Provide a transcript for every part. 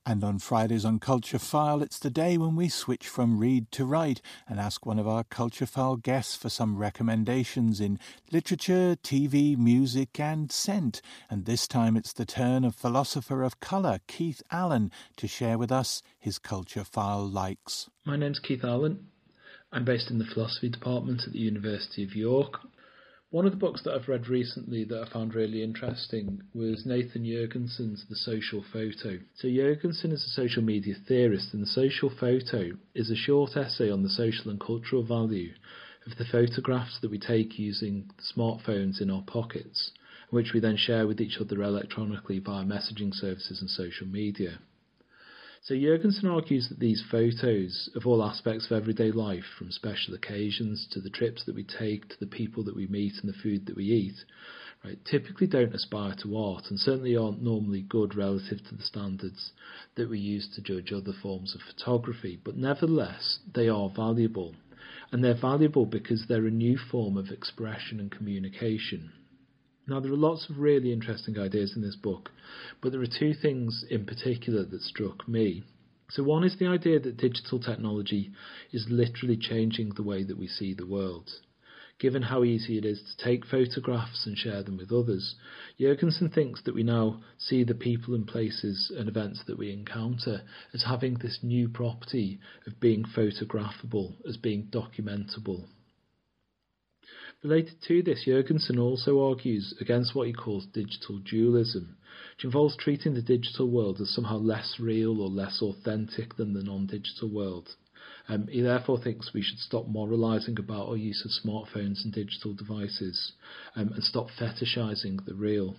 And on Fridays on Culture File, it's the day when we switch from read to write and ask one of our Culture File guests for some recommendations in literature, TV, music and scent. And this time it's the turn of philosopher of colour, Keith Allen, to share with us his Culture File likes. My name's Keith Allen. I'm based in the philosophy department at the University of York. One of the books that I've read recently that I found really interesting was Nathan Jurgensen's The Social Photo. So Jurgensen is a social media theorist, and The Social Photo is a short essay on the social and cultural value of the photographs that we take using smartphones in our pockets, which we then share with each other electronically via messaging services and social media. So Jurgensen argues that these photos of all aspects of everyday life, from special occasions to the trips that we take to the people that we meet and the food that we eat, right, typically don't aspire to art and certainly aren't normally good relative to the standards that we use to judge other forms of photography. But nevertheless, they are valuable. And they're valuable because they're a new form of expression and communication. Now, there are lots of really interesting ideas in this book, but there are two things in particular that struck me. So one is the idea that digital technology is literally changing the way that we see the world. Given how easy it is to take photographs and share them with others, Jurgensen thinks that we now see the people and places and events that we encounter as having this new property of being photographable, as being documentable. Related to this, Jurgensen also argues against what he calls digital dualism, which involves treating the digital world as somehow less real or less authentic than the non-digital world. He therefore thinks we should stop moralising about our use of smartphones and digital devices and stop fetishising the real.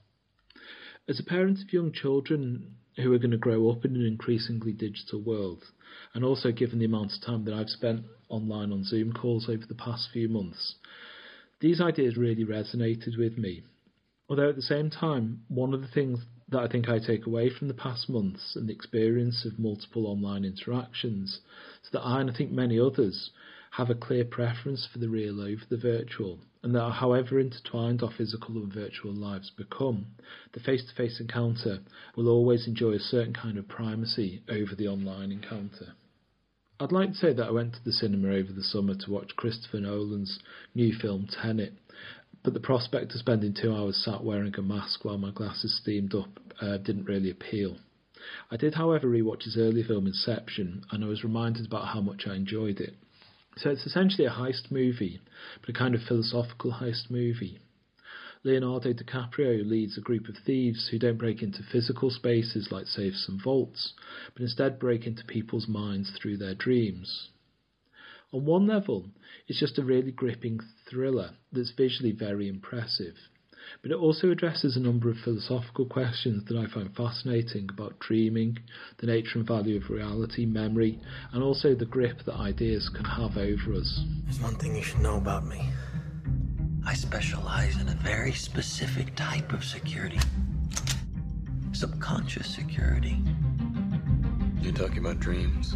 As a parent of young children who are going to grow up in an increasingly digital world, and also given the amount of time that I've spent online on Zoom calls over the past few months, these ideas really resonated with me. Although at the same time, one of the things that I think I take away from the past months and the experience of multiple online interactions is that I, and I think many others, have a clear preference for the real over the virtual, and that however intertwined our physical and virtual lives become, the face-to-face encounter will always enjoy a certain kind of primacy over the online encounter. I'd like to say that I went to the cinema over the summer to watch Christopher Nolan's new film Tenet, but the prospect of spending 2 hours sat wearing a mask while my glasses steamed up didn't really appeal. I did, however, rewatch his early film Inception, and I was reminded about how much I enjoyed it. So it's essentially a heist movie, but a kind of philosophical heist movie. Leonardo DiCaprio leads a group of thieves who don't break into physical spaces like safes and vaults, but instead break into people's minds through their dreams. On one level, it's just a really gripping thriller that's visually very impressive, but it also addresses a number of philosophical questions that I find fascinating about dreaming, the nature and value of reality, memory, and also the grip that ideas can have over us. There's one thing you should know about me. I specialize in a very specific type of security. Subconscious security. You're talking about dreams?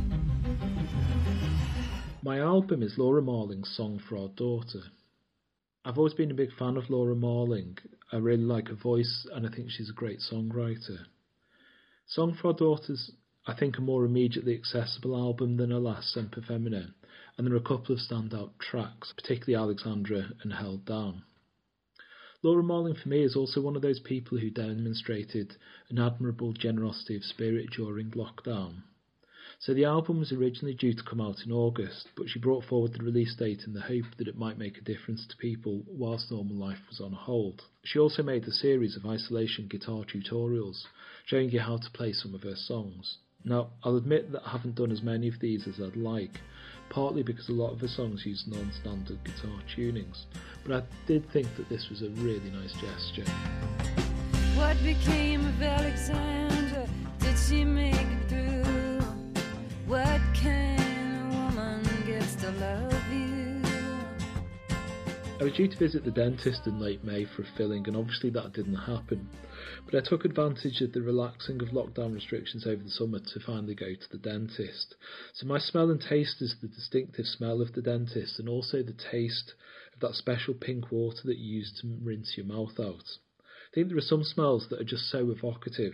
My album is Laura Marling's Song for Our Daughter. I've always been a big fan of Laura Marling. I really like her voice and I think she's a great songwriter. Song for Our Daughter's, I think, a more immediately accessible album than her last, Semper Femina, and there are a couple of standout tracks, particularly Alexandra and Held Down. Laura Marling for me is also one of those people who demonstrated an admirable generosity of spirit during lockdown. So the album was originally due to come out in August, but she brought forward the release date in the hope that it might make a difference to people whilst normal life was on hold. She also made a series of isolation guitar tutorials, showing you how to play some of her songs. Now, I'll admit that I haven't done as many of these as I'd like, partly because a lot of her songs use non-standard guitar tunings, but I did think that this was a really nice gesture. What became of Alexandra? Did she make it through? What kind of woman gets to love you? I was due to visit the dentist in late May for a filling, and obviously that didn't happen, but I took advantage of the relaxing of lockdown restrictions over the summer to finally go to the dentist. So my smell and taste is the distinctive smell of the dentist, and also the taste of that special pink water that you use to rinse your mouth out. I think there are some smells that are just so evocative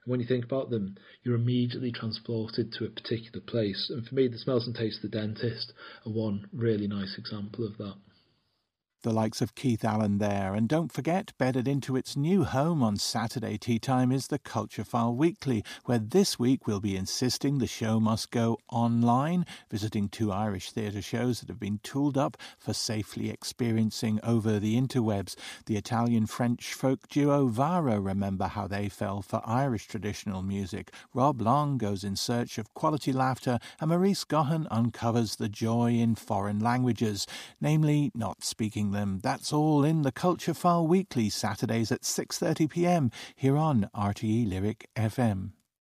And when you think about them, you're immediately transported to a particular place. And for me, The Smells and Tastes of the Dentist are one really nice example of that. The likes of Keith Allen there. And don't forget, bedded into its new home on Saturday tea time is the Culture File Weekly, where this week we'll be insisting the show must go online, visiting 2 Irish theatre shows that have been tooled up for safely experiencing over the interwebs. The Italian-French folk duo Vara remember how they fell for Irish traditional music. Rob Long goes in search of quality laughter, and Maurice Gohan uncovers the joy in foreign languages, namely not speaking them. That's all in the Culture File Weekly, Saturdays at 6:30 p.m. here on RTE Lyric FM.